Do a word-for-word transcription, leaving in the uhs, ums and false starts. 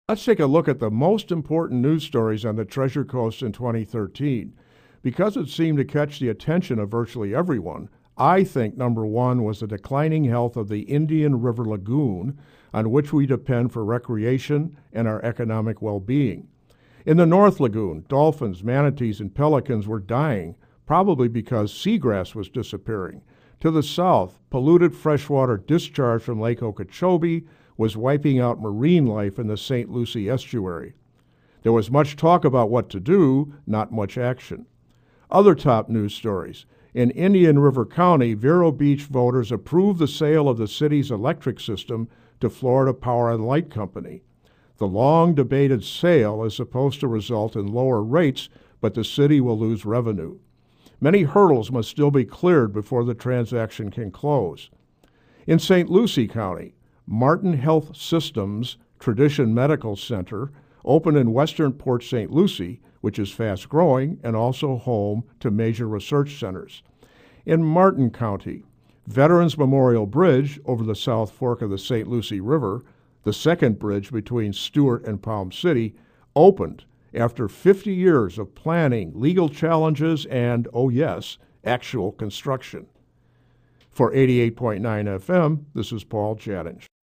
Let's take a look at the most important news stories on the Treasure Coast in twenty thirteen. Because it seemed to catch the attention of virtually everyone, I think number one was the declining health of the Indian River Lagoon, on which we depend for recreation and our economic well-being. In the North Lagoon, dolphins, manatees, and pelicans were dying, probably because seagrass was disappearing. To the south, polluted freshwater discharge from Lake Okeechobee was wiping out marine life in the Saint Lucie estuary. There was much talk about what to do, not much action. Other top news stories. In Indian River County, Vero Beach voters approved the sale of the city's electric system to Florida Power and Light Company. The long-debated sale is supposed to result in lower rates, but the city will lose revenue. Many hurdles must still be cleared before the transaction can close. In Saint Lucie County, Martin Health Systems Tradition Medical Center opened in western Port Saint Lucie, which is fast-growing and also home to major research centers. In Martin County, Veterans Memorial Bridge over the South Fork of the Saint Lucie River, the second bridge between Stewart and Palm City, opened after fifty years of planning, legal challenges, and, oh yes, actual construction. For eighty-eight point nine F M, this is Paul Jadinch.